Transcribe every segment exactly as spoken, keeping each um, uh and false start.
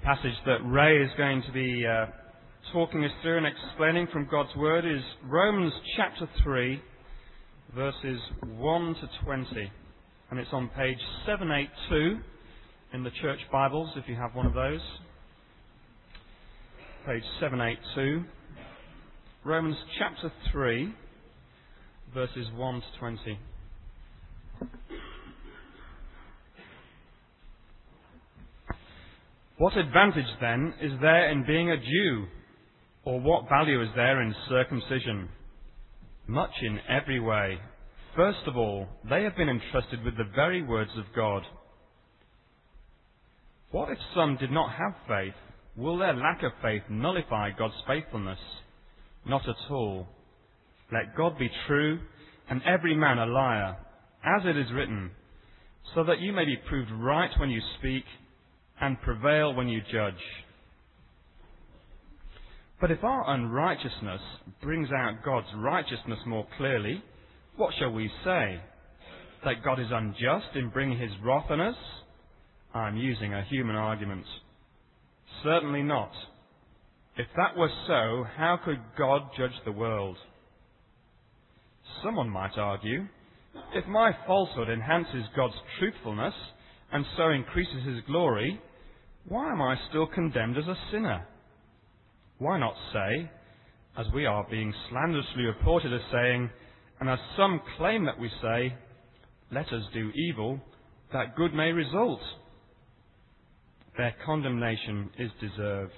passage that Ray is going to be uh, talking us through and explaining from God's Word is Romans chapter three, verses one to twenty. And it's on page seven eighty-two in the Church Bibles, if you have one of those. Page seven eighty-two. Romans chapter three, verses one to twenty. What advantage, then, is there in being a Jew? Or what value is there in circumcision? Much in every way. First of all, they have been entrusted with the very words of God. What if some did not have faith? Will their lack of faith nullify God's faithfulness? Not at all. Let God be true, and every man a liar, as it is written, so that you may be proved right when you speak, and prevail when you judge. But if our unrighteousness brings out God's righteousness more clearly, what shall we say? That God is unjust in bringing his wrath on us? I'm using a human argument. Certainly not. If that were so, how could God judge the world? Someone might argue, if my falsehood enhances God's truthfulness and so increases his glory, why am I still condemned as a sinner? Why not say, as we are being slanderously reported as saying, and as some claim that we say, let us do evil, that good may result? Their condemnation is deserved.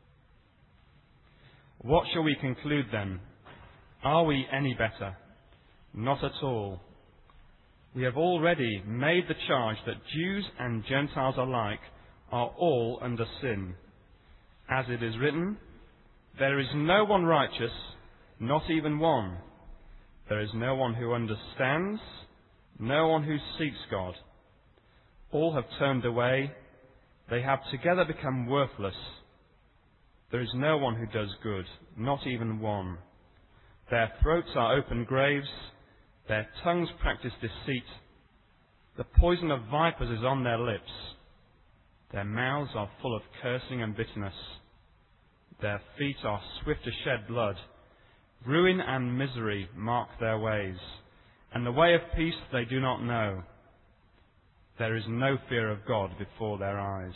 What shall we conclude then? Are we any better? Not at all. We have already made the charge that Jews and Gentiles alike are all under sin. As it is written, there is no one righteous, not even one. There is no one who understands, no one who seeks God. All have turned away, they have together become worthless. There is no one who does good, not even one. Their throats are open graves, their tongues practice deceit. The poison of vipers is on their lips. Their mouths are full of cursing and bitterness. Their feet are swift to shed blood. Ruin and misery mark their ways, and the way of peace they do not know. There is no fear of God before their eyes.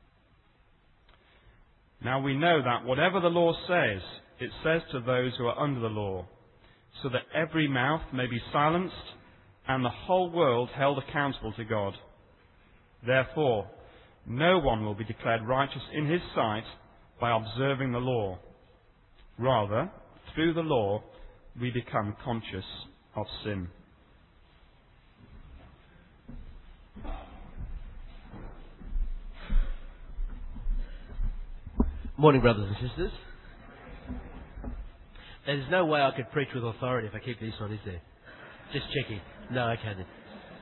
Now we know that whatever the law says, it says to those who are under the law, so that every mouth may be silenced and the whole world held accountable to God. Therefore, no one will be declared righteous in his sight by observing the law. Rather, through the law, we become conscious of sin. Morning, brothers and sisters. There's no way I could preach with authority if I keep this on, is there? Just checking. No, okay then.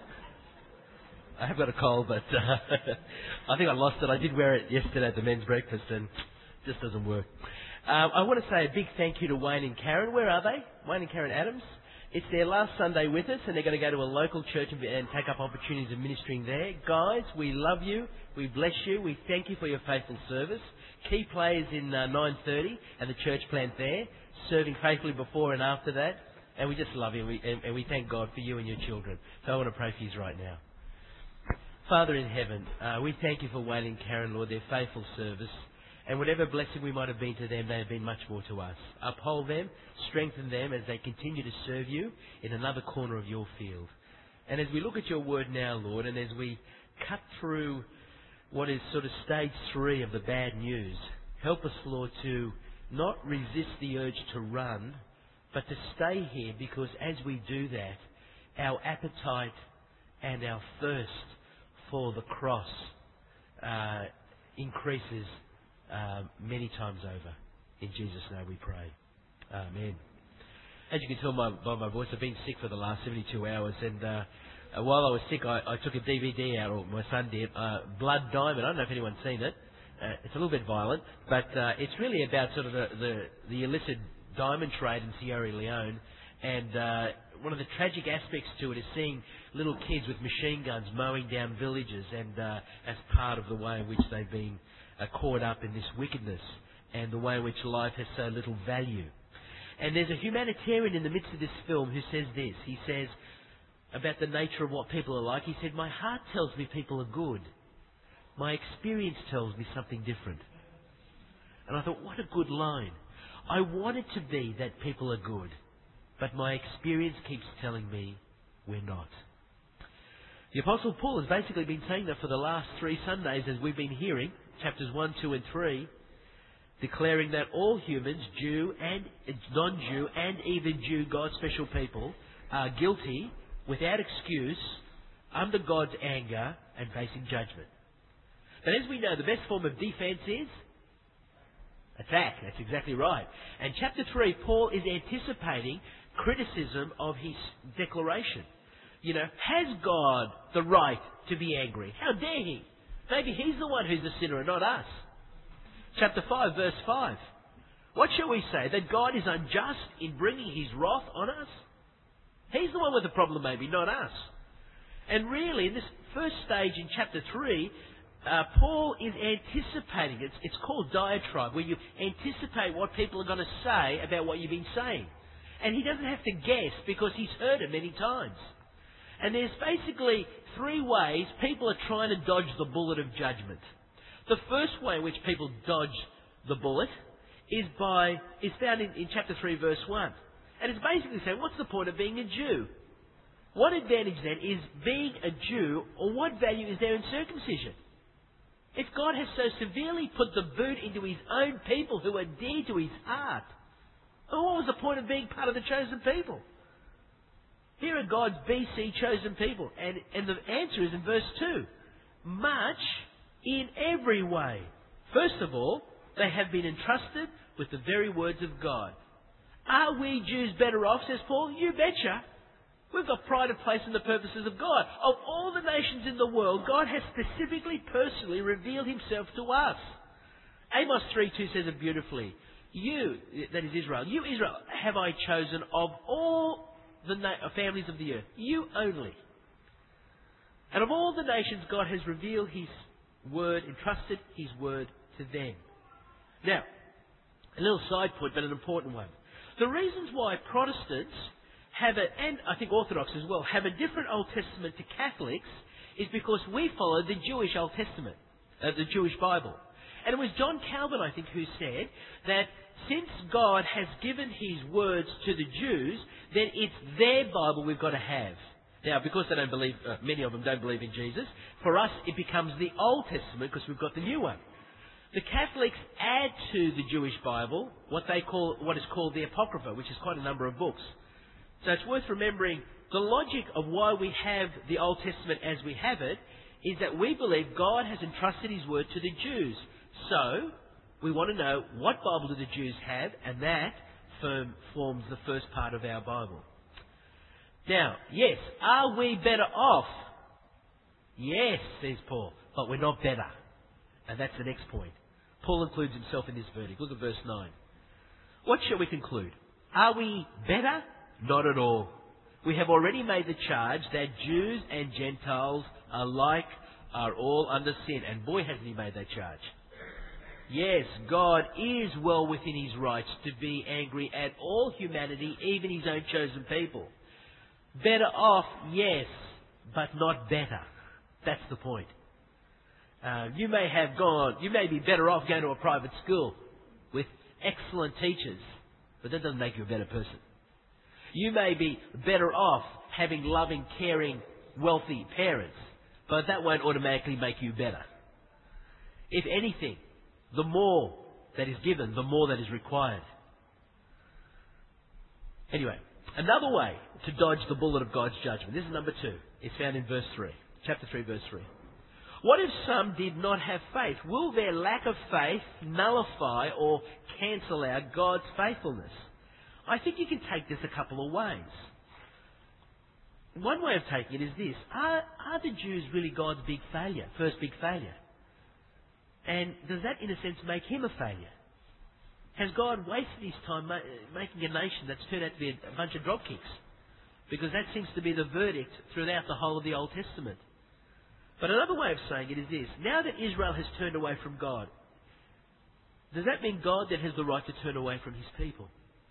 I have got a cold, but uh, I think I lost it. I did wear it yesterday at the men's breakfast and it just doesn't work. Um, I want to say a big thank you to Wayne and Karen. Where are they? Wayne and Karen Adams. It's their last Sunday with us and they're going to go to a local church and, and take up opportunities of ministering there. Guys, we love you. We bless you. We thank you for your faithful service. Key players in uh, nine thirty and the church plant there, serving faithfully before and after that. And we just love you and we, and, and we thank God for you and your children. So I want to pray for you right now. Father in heaven, uh, we thank you for Wayne and Karen, Lord, their faithful service. And whatever blessing we might have been to them, they have been much more to us. Uphold them, strengthen them as they continue to serve you in another corner of your field. And as we look at your word now, Lord, and as we cut through what is sort of stage three of the bad news, help us, Lord, to not resist the urge to run, but to stay here, because as we do that, our appetite and our thirst for the cross uh, increases uh, many times over. In Jesus' name we pray. Amen. As you can tell by, by my voice, I've been sick for the last seventy-two hours, and uh, while I was sick, I, I took a D V D out, or my son did, uh, Blood Diamond. I don't know if anyone's seen it. Uh, it's a little bit violent, but uh, it's really about sort of the, the, the illicit diamond trade in Sierra Leone, and uh, one of the tragic aspects to it is seeing little kids with machine guns mowing down villages, and uh, as part of the way in which they've been uh, caught up in this wickedness and the way in which life has so little value. And there's a humanitarian in the midst of this film who says this. He says about the nature of what people are like. He said, "My heart tells me people are good. My experience tells me something different." And I thought, what a good line. I want it to be that people are good, but my experience keeps telling me we're not. The Apostle Paul has basically been saying that for the last three Sundays, as we've been hearing, chapters one, two and three, declaring that all humans, Jew and non-Jew and even Jew, God's special people, are guilty, without excuse, under God's anger and facing judgment. But as we know, the best form of defence is attack. That's exactly right. And chapter three, Paul is anticipating criticism of his declaration. You know, has God the right to be angry? How dare he? Maybe he's the one who's the sinner and not us. Chapter five, verse five. What shall we say? That God is unjust in bringing his wrath on us? He's the one with the problem maybe, not us. And really, in this first stage in chapter three, Uh, Paul is anticipating, it's, it's called diatribe, where you anticipate what people are going to say about what you've been saying. And he doesn't have to guess because he's heard it many times. And there's basically three ways people are trying to dodge the bullet of judgment. The first way in which people dodge the bullet is by is found in, in chapter three, verse one. And it's basically saying, what's the point of being a Jew? What advantage then is being a Jew, or what value is there in circumcision? If God has so severely put the boot into his own people who are dear to his heart, what was the point of being part of the chosen people? Here are God's B C chosen people. And, and the answer is in verse two. Much in every way. First of all, they have been entrusted with the very words of God. Are we Jews better off, says Paul? You betcha. We've got pride of place in the purposes of God. Of all the nations in the world, God has specifically, personally revealed himself to us. Amos three two says it beautifully. You, that is Israel, you Israel have I chosen of all the na- families of the earth. You only. And of all the nations, God has revealed his word, entrusted his word to them. Now, a little side point, but an important one. The reasons why Protestants have a, and I think Orthodox as well, have a different Old Testament to Catholics is because we follow the Jewish Old Testament, uh, the Jewish Bible. And it was John Calvin, I think, who said that since God has given his words to the Jews, then it's their Bible we've got to have. Now, because they don't believe, uh, many of them don't believe in Jesus, for us it becomes the Old Testament because we've got the new one. The Catholics add to the Jewish Bible what they call, what is called the Apocrypha, which is quite a number of books. So it's worth remembering the logic of why we have the Old Testament as we have it is that we believe God has entrusted his word to the Jews. So we want to know what Bible do the Jews have, and that firm forms the first part of our Bible. Now, yes, are we better off? Yes, says Paul, but we're not better. And that's the next point. Paul includes himself in this verdict. Look at verse nine. What shall we conclude? Are we better? Not at all. We have already made the charge that Jews and Gentiles alike are all under sin. And boy, hasn't he made that charge. Yes, God is well within his rights to be angry at all humanity, even his own chosen people. Better off, yes, but not better. That's the point. Uh, you may have gone, you may be better off going to a private school with excellent teachers, but that doesn't make you a better person. You may be better off having loving, caring, wealthy parents, but that won't automatically make you better. If anything, the more that is given, the more that is required. Anyway, another way to dodge the bullet of God's judgment, this is number two, it's found in verse three, chapter three, verse three. What if some did not have faith? Will their lack of faith nullify or cancel out God's faithfulness? I think you can take this a couple of ways. One way of taking it is this. Are, are the Jews really God's big failure, first big failure? And does that, in a sense, make him a failure? Has God wasted his time ma- making a nation that's turned out to be a, a bunch of dropkicks? because that seems to be the verdict throughout the whole of the Old Testament. But another way of saying it is this. Now that Israel has turned away from God, does that mean God then has the right to turn away from his people?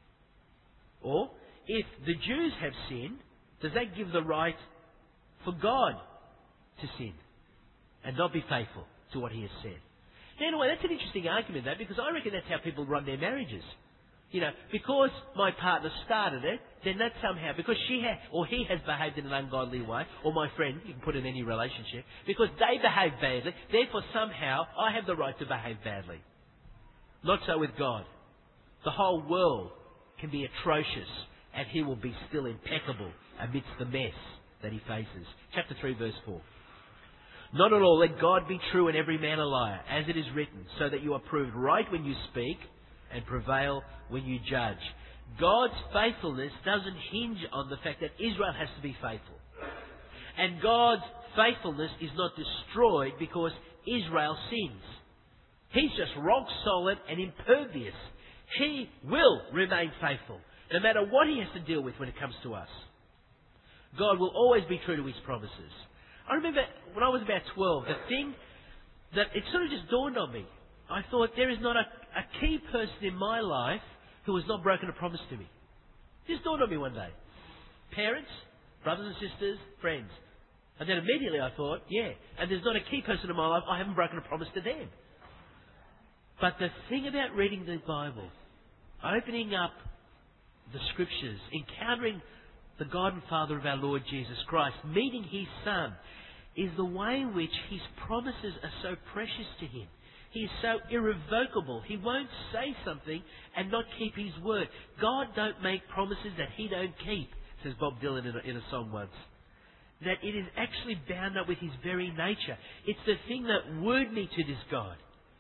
Or, if the Jews have sinned, does that give the right for God to sin and not be faithful to what he has said? Now, in a way, that's an interesting argument, that, because I reckon that's how people run their marriages. You know, because my partner started it, then that somehow, because she ha- or he has behaved in an ungodly way, or my friend, you can put in any relationship, because they behave badly, therefore somehow I have the right to behave badly. Not so with God. The whole world can be atrocious, and he will be still impeccable amidst the mess that he faces. Chapter three, verse four. Not at all, let God be true and every man a liar, as it is written, so that you are proved right when you speak and prevail when you judge. God's faithfulness doesn't hinge on the fact that Israel has to be faithful. And God's faithfulness is not destroyed because Israel sins. He's just rock solid and impervious. He will remain faithful, no matter what he has to deal with when it comes to us. God will always be true to his promises. I remember when I was about twelve, the thing that it sort of just dawned on me. I thought, there is not a, a key person in my life who has not broken a promise to me. It just dawned on me one day. Parents, brothers and sisters, friends. And then immediately I thought, yeah, and there's not a key person in my life I haven't broken a promise to them. But the thing about reading the Bible, opening up the Scriptures, encountering the God and Father of our Lord Jesus Christ, meeting his Son, is the way in which his promises are so precious to him. He is so irrevocable. He won't say something and not keep his word. God don't make promises that he don't keep, says Bob Dylan in a, in a song once. That it is actually bound up with his very nature. It's the thing that wooed me to this God.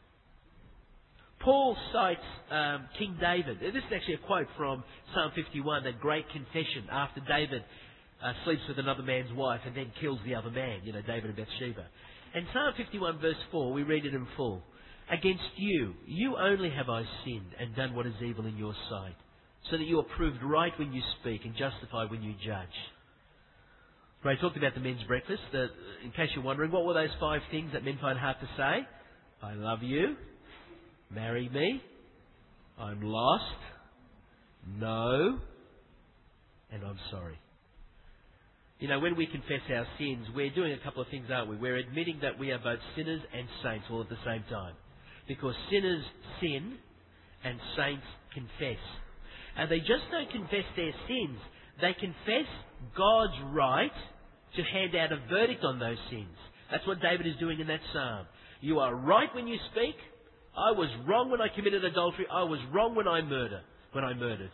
Paul cites um, King David. This is actually a quote from Psalm fifty-one, that great confession after David uh, sleeps with another man's wife and then kills the other man, you know, David and Bathsheba. And Psalm fifty-one verse four, we read it in full. Against you, you only have I sinned and done what is evil in your sight, so that you are proved right when you speak and justified when you judge. Ray talked about the men's breakfast. The, in case you're wondering, what were those five things that men find hard to say? I love you. Marry me. I'm lost. No. And I'm sorry. You know, when we confess our sins, we're doing a couple of things, aren't we? We're admitting that we are both sinners and saints all at the same time. Because sinners sin and saints confess. And they just don't confess their sins. They confess God's right to hand out a verdict on those sins. That's what David is doing in that psalm. You are right when you speak. I was wrong when I committed adultery. I was wrong when I murder, when I murdered.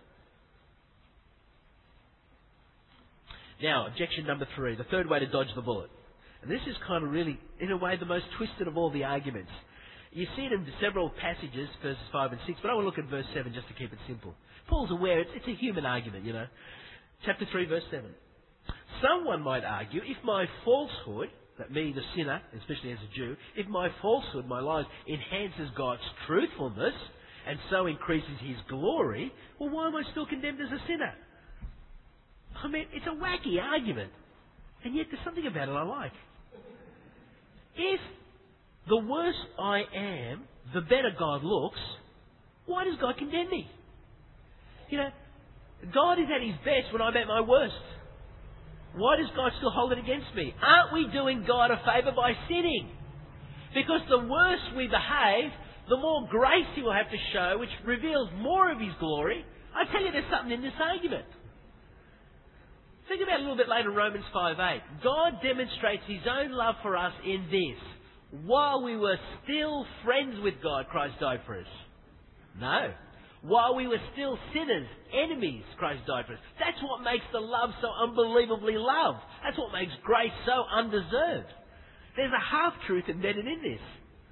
Now, objection number three, the third way to dodge the bullet. And this is kind of really, in a way, the most twisted of all the arguments. You see it in several passages, verses five and six, but I want to look at verse seven just to keep it simple. Paul's aware it's, it's a human argument, you know. Chapter three, verse seven. Someone might argue, if my falsehood, that me, the sinner, especially as a Jew, if my falsehood, my lies, enhances God's truthfulness and so increases his glory, well, why am I still condemned as a sinner? I mean, it's a wacky argument. And yet there's something about it I like. If the worse I am, the better God looks, why does God condemn me? You know, God is at his best when I'm at my worst. Why does God still hold it against me? Aren't we doing God a favour by sinning? Because the worse we behave, the more grace he will have to show, which reveals more of his glory. I tell you, there's something in this argument. Think about it a little bit later in Romans five eight. God demonstrates his own love for us in this. While we were still friends with God, Christ died for us. No. While we were still sinners, enemies, Christ died for us. That's what makes the love so unbelievably love. That's what makes grace so undeserved. There's a half-truth embedded in this.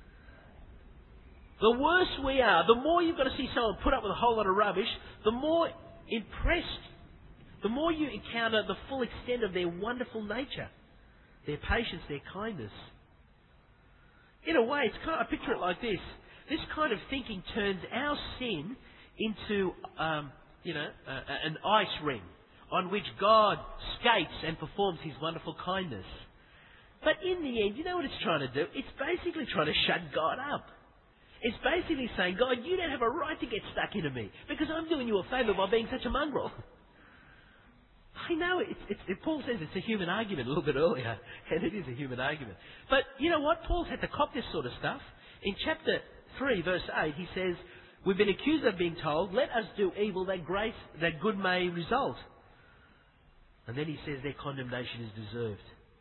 The worse we are, the more you've got to see someone put up with a whole lot of rubbish, the more impressed, the more you encounter the full extent of their wonderful nature, their patience, their kindness. In a way, it's kind of, I picture it like this. This kind of thinking turns our sin into, um, you know, uh, an ice ring on which God skates and performs his wonderful kindness. But in the end, you know what it's trying to do? It's basically trying to shut God up. It's basically saying, God, you don't have a right to get stuck into me because I'm doing you a favour by being such a mongrel. I know, it's, it's, it, Paul says it's a human argument a little bit earlier, and it is a human argument. But you know what? Paul's had to cop this sort of stuff. In chapter three, verse eight, he says, we've been accused of being told, let us do evil that grace, that good may result. And then he says their condemnation is deserved.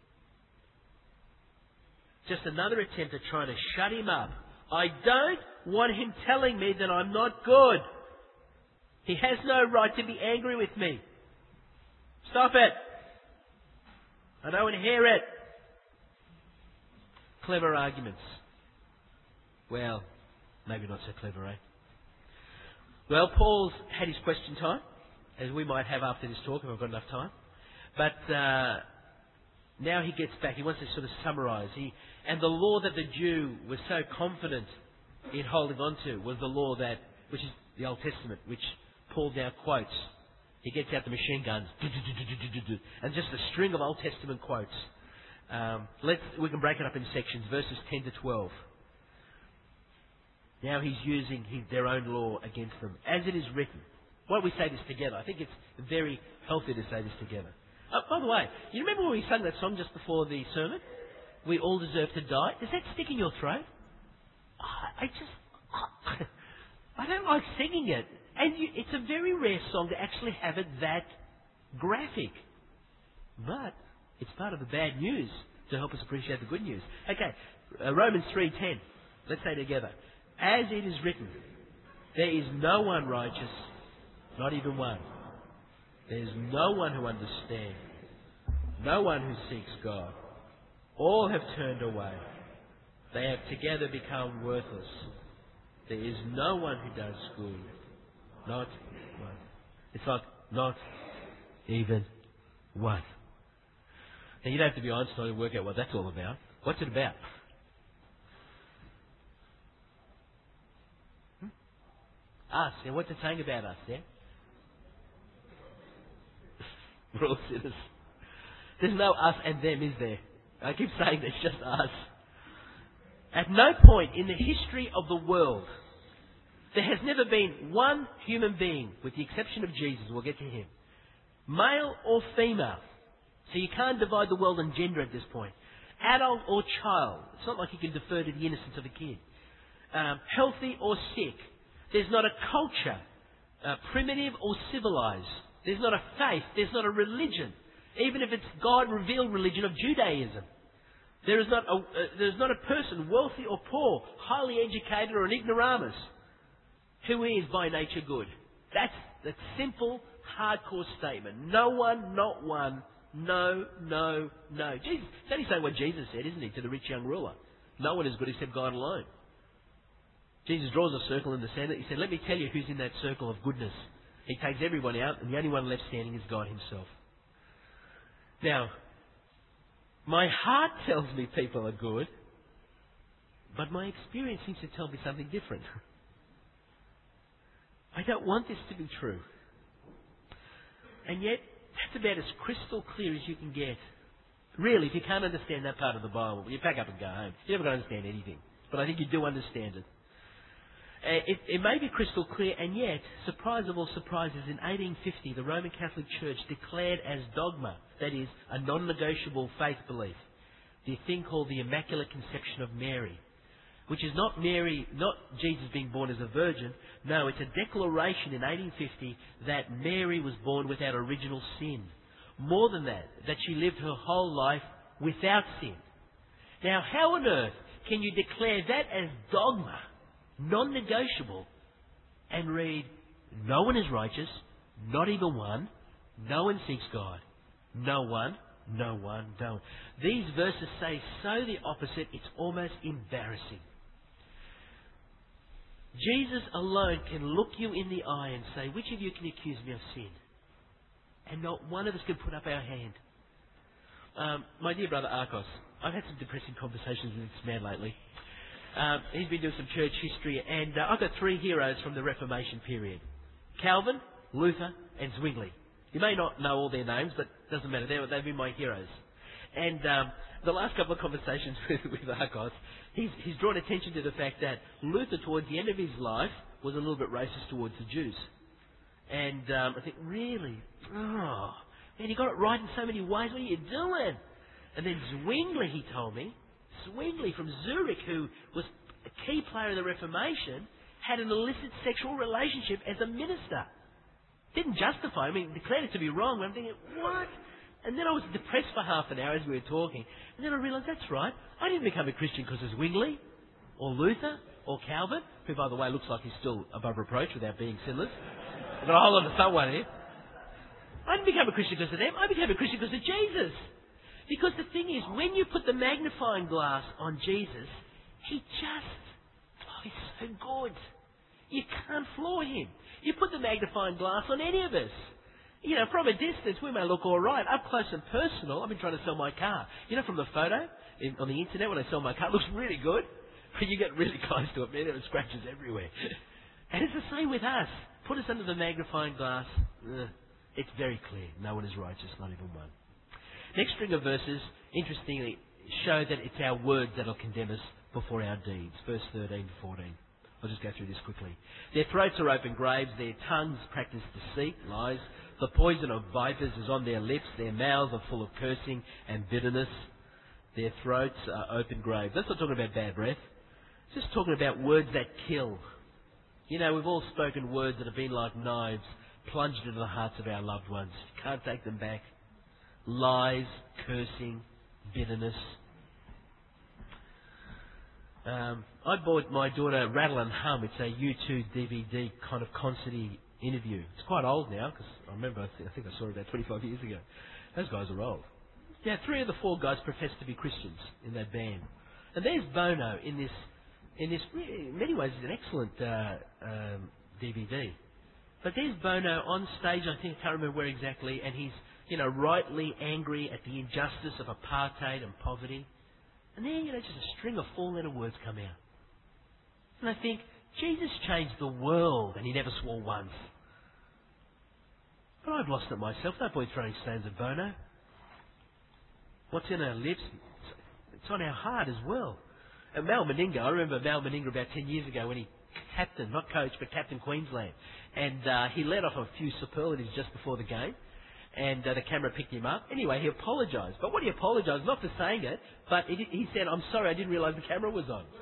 Just another attempt at trying to shut him up. I don't want him telling me that I'm not good. He has no right to be angry with me. Stop it. I don't want to hear it. Clever arguments. Well, maybe not so clever, eh? Well, Paul's had his question time, as we might have after this talk if I've got enough time. But uh, now he gets back. He wants to sort of summarise. He, and the law that the Jew was so confident in holding on to was the law that, which is the Old Testament, which Paul now quotes. He gets out the machine guns, and just a string of Old Testament quotes. Um, let's, we can break it up in sections, verses ten to twelve. Now he's using his, their own law against them, as it is written. Why don't we say this together? I think it's very healthy to say this together. Oh, by the way, you remember when we sang that song just before the sermon? We all deserve to die. Does that stick in your throat? Oh, I just... I don't like singing it. And you, it's a very rare song to actually have it that graphic. But it's part of the bad news to help us appreciate the good news. Okay, uh, Romans three ten. Let's say together. As it is written, there is no one righteous, not even one. There is no one who understands, no one who seeks God. All have turned away. They have together become worthless. There is no one who does good. Not one. It's like, not even one. Now, you don't have to be Einstein to work out what that's all about. What's it about? Hmm? Us. And what's it saying about us, yeah? We're all sinners. There's no us and them, is there? I keep saying that, it's just us. At no point in the history of the world, there has never been one human being, with the exception of Jesus, we'll get to him, male or female. So you can't divide the world on gender at this point. Adult or child. It's not like you can defer to the innocence of a kid. Um, healthy or sick. There's not a culture, uh, primitive or civilized. There's not a faith. There's not a religion. Even if it's God-revealed religion of Judaism. There is not a, uh, there's not a person, wealthy or poor, highly educated or an ignoramus, who is by nature good. That's the simple, hardcore statement. No one, not one. No, no, no. Jesus, it's only saying what Jesus said, isn't he, to the rich young ruler? No one is good except God alone. Jesus draws a circle in the sand. He said, let me tell you who's in that circle of goodness. He takes everyone out, and the only one left standing is God himself. Now, my heart tells me people are good, but my experience seems to tell me something different. I don't want this to be true. And yet, that's about as crystal clear as you can get. Really, if you can't understand that part of the Bible, you pack up and go home. You're never going to understand anything. But I think you do understand it. Uh, it, it may be crystal clear, and yet, surprise of all surprises, in eighteen fifty, the Roman Catholic Church declared as dogma, that is, a non-negotiable faith belief, the thing called the Immaculate Conception of Mary, which is not Mary, not Jesus being born as a virgin. No, it's a declaration in eighteen fifty that Mary was born without original sin. More than that, that she lived her whole life without sin. Now, how on earth can you declare that as dogma, non-negotiable, and read, no one is righteous, not even one, no one seeks God, no one, no one, no one. These verses say so the opposite, it's almost embarrassing. Jesus alone can look you in the eye and say, which of you can accuse me of sin? And not one of us can put up our hand. Um, my dear brother Arcos, I've had some depressing conversations with this man lately. Um, he's been doing some church history, and uh, I've got three heroes from the Reformation period. Calvin, Luther, and Zwingli. You may not know all their names, but it doesn't matter. They're, they've been my heroes. And um, the last couple of conversations with, with Argos, he's, he's drawn attention to the fact that Luther, towards the end of his life, was a little bit racist towards the Jews. And um, I think, really? Oh, man, you got it right in so many ways. What are you doing? And then Zwingli, he told me, Zwingli from Zurich, who was a key player in the Reformation, had an illicit sexual relationship as a minister. Didn't justify, I mean, declared it to be wrong. I'm thinking, what? And then I was depressed for half an hour as we were talking. And then I realised, that's right. I didn't become a Christian because of Zwingli, or Luther, or Calvin, who, by the way, looks like he's still above reproach without being sinless. I've got a whole lot of someone here. I didn't become a Christian because of them. I became a Christian because of Jesus. Because the thing is, when you put the magnifying glass on Jesus, he just, oh, he's so good. You can't floor him. You put the magnifying glass on any of us. You know, from a distance, we may look all right. Up close and personal, I've been trying to sell my car. You know, from the photo in, on the internet when I sell my car, it looks really good. But you get really close to it, man, there are scratches everywhere. And it's the same with us. Put us under the magnifying glass. Ugh, it's very clear. No one is righteous, not even one. Next string of verses, interestingly, show that it's our words that will condemn us before our deeds. Verse thirteen to fourteen. I'll just go through this quickly. Their throats are open graves, their tongues practice deceit, lies. The poison of vipers is on their lips, their mouths are full of cursing and bitterness. Their throats are open graves. That's not talking about bad breath. It's just talking about words that kill. You know, we've all spoken words that have been like knives, plunged into the hearts of our loved ones. You can't take them back. Lies, cursing, bitterness. Um, I bought my daughter Rattle and Hum. It's a U two D V D kind of concerty interview. It's quite old now, because I remember, I think, I think I saw it about twenty-five years ago. Those guys are old. Yeah, three of the four guys profess to be Christians in that band. And there's Bono in this, in this, in many ways, it's an excellent uh, um, D V D. But there's Bono on stage, I think, I can't remember where exactly, and he's, you know, rightly angry at the injustice of apartheid and poverty. And then, you know, just a string of four-letter words come out. And I think, Jesus changed the world, and he never swore once. But I've lost it myself. No point throwing stones at Bono. What's in our lips, it's on our heart as well. And Mal Meninga, I remember Mal Meninga about ten years ago when he captained, not coach, but captained Queensland. And uh, he let off a few superlatives just before the game. And uh, the camera picked him up. Anyway, he apologised. But what he apologised, not for saying it, but he, he said, I'm sorry, I didn't realise the camera was on.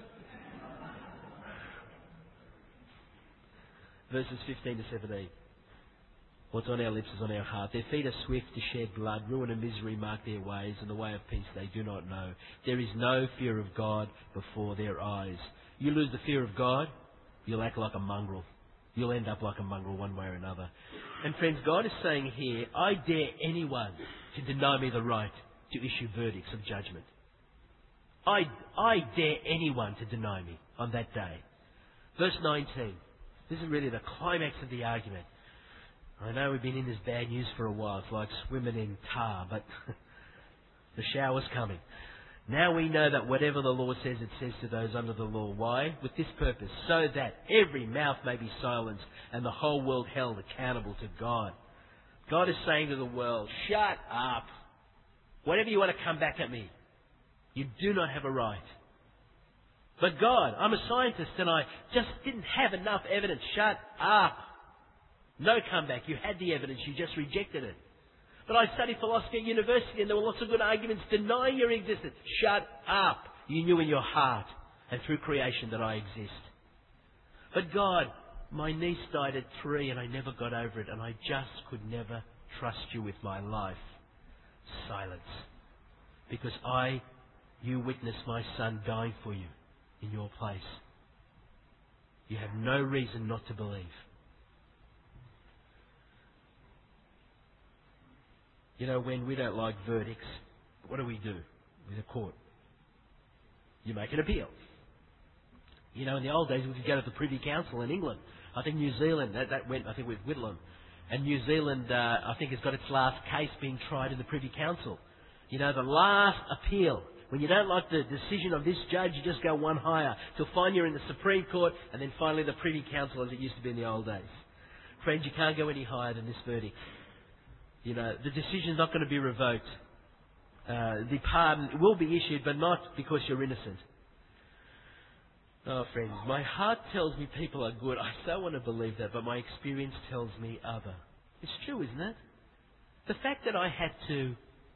Verses fifteen to seventeen. What's on our lips is on our heart. Their feet are swift to shed blood. Ruin and misery mark their ways, and the way of peace they do not know. There is no fear of God before their eyes. You lose the fear of God, you'll act like a mongrel. You'll end up like a mongrel one way or another. And friends, God is saying here, I dare anyone to deny me the right to issue verdicts of judgment. I, I dare anyone to deny me on that day. Verse nineteen. This is really the climax of the argument. I know we've been in this bad news for a while. It's like swimming in tar, but the shower's coming. Now we know that whatever the law says, it says to those under the law. Why? With this purpose, so that every mouth may be silenced and the whole world held accountable to God. God is saying to the world, shut up. Whatever you want to come back at me, you do not have a right. But God, I'm a scientist and I just didn't have enough evidence. Shut up. No comeback. You had the evidence, you just rejected it. But I studied philosophy at university and there were lots of good arguments denying your existence. Shut up. You knew in your heart and through creation that I exist. But God, my niece died at three and I never got over it and I just could never trust you with my life. Silence. Because I, you witnessed my son dying for you in your place. You have no reason not to believe. You know, when we don't like verdicts, what do we do with a court? You make an appeal. You know, in the old days, we could go to the Privy Council in England. I think New Zealand, that, that went, I think, with Whitlam. And New Zealand, uh, I think, has got its last case being tried in the Privy Council. You know, the last appeal. When you don't like the decision of this judge, you just go one higher till finally you're in the Supreme Court and then finally the Privy Council as it used to be in the old days. Friends, you can't go any higher than this verdict. You know, the decision's not going to be revoked. Uh, the pardon will be issued, but not because you're innocent. Oh, friends, my heart tells me people are good. I so want to believe that, but my experience tells me other. It's true, isn't it? The fact that I had to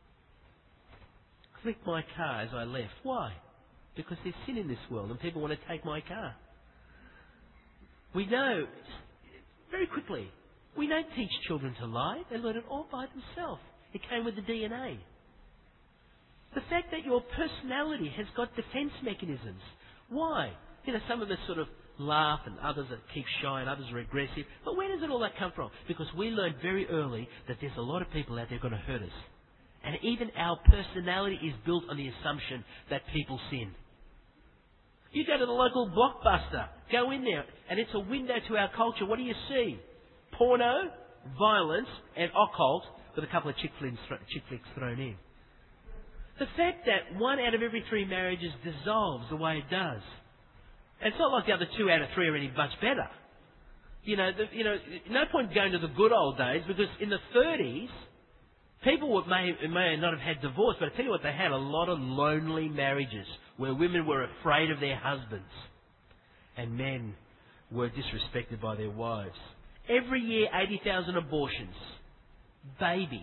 click my car as I left. Why? Because there's sin in this world and people want to take my car. We know, very quickly, we don't teach children to lie. They learn it all by themselves. It came with the D N A. The fact that your personality has got defence mechanisms. Why? You know, some of us sort of laugh and others that keep shy and others are aggressive. But where does it all that come from? Because we learned very early that there's a lot of people out there going to hurt us. And even our personality is built on the assumption that people sin. You go to the local Blockbuster, go in there, and it's a window to our culture. What do you see? Porno, violence, and occult, with a couple of chick flicks, chick flicks thrown in. The fact that one out of every three marriages dissolves the way it does. And it's not like the other two out of three are any much better. You know, the, you know, no point going to the good old days, because in the thirties, people would, may, may not have had divorce, but I tell you what, they had a lot of lonely marriages where women were afraid of their husbands and men were disrespected by their wives. Every year, eighty thousand abortions. Babies.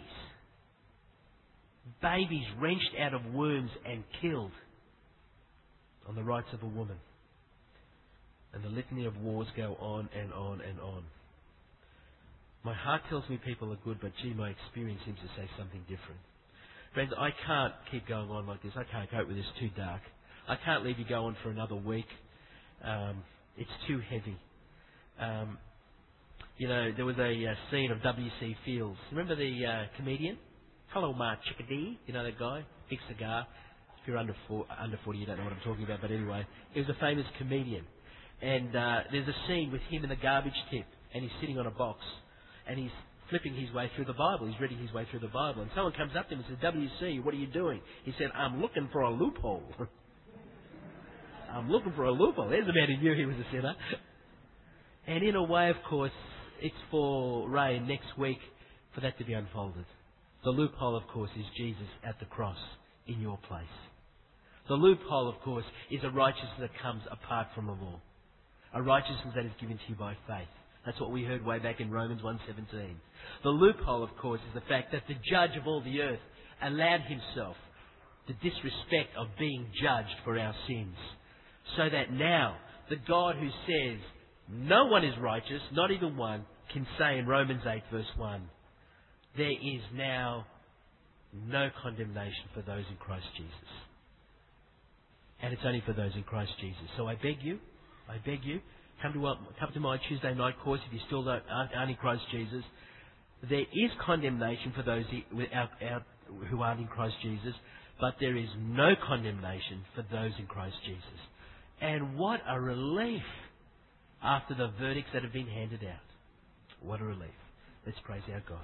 Babies wrenched out of wombs and killed on the rights of a woman. And the litany of wars go on and on and on. My heart tells me people are good, but gee, my experience seems to say something different. Friends, I can't keep going on like this. I can't cope with this. Too dark. I can't leave you go on for another week. Um, it's too heavy. Um, you know, there was a uh, scene of W C Fields. Remember the uh, comedian? Hello, Mark Chickadee. You know that guy? Big cigar. If you're under, four, under forty, you don't know what I'm talking about. But anyway, he was a famous comedian. And uh, there's a scene with him in the garbage tip. And he's sitting on a box. And he's flipping his way through the Bible. He's reading his way through the Bible. And someone comes up to him and says, W C, what are you doing? He said, I'm looking for a loophole. I'm looking for a loophole. There's a man who knew he was a sinner. And in a way, of course, it's for Ray next week for that to be unfolded. The loophole, of course, is Jesus at the cross in your place. The loophole, of course, is a righteousness that comes apart from the law. A righteousness that is given to you by faith. That's what we heard way back in Romans one seventeen. The loophole, of course, is the fact that the judge of all the earth allowed himself the disrespect of being judged for our sins. So that now, the God who says, no one is righteous, not even one, can say in Romans eight verse one, there is now no condemnation for those in Christ Jesus. And it's only for those in Christ Jesus. So I beg you, I beg you, come to, come to my Tuesday night course if you still don't, aren't, aren't in Christ Jesus. There is condemnation for those who aren't in Christ Jesus, but there is no condemnation for those in Christ Jesus. And what a relief after the verdicts that have been handed out. What a relief. Let's praise our God.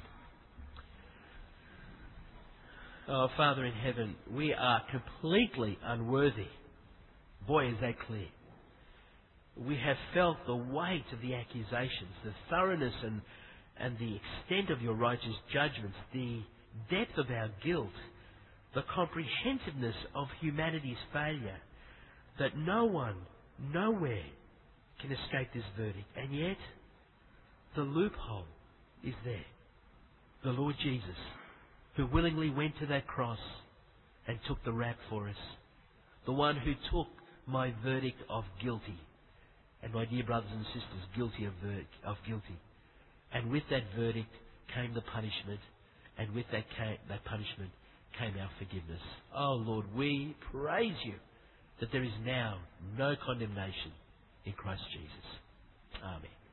Oh, Father in heaven, we are completely unworthy. Boy, is that clear. We have felt the weight of the accusations, the thoroughness and, and the extent of your righteous judgments, the depth of our guilt, the comprehensiveness of humanity's failure, that no one, nowhere can escape this verdict. And yet, the loophole is there. The Lord Jesus, who willingly went to that cross and took the rap for us. The one who took my verdict of guilty. And my dear brothers and sisters, guilty of, ver- of guilty. And with that verdict came the punishment. And with that, came, that punishment came our forgiveness. Oh Lord, we praise you that there is now no condemnation in Christ Jesus. Amen.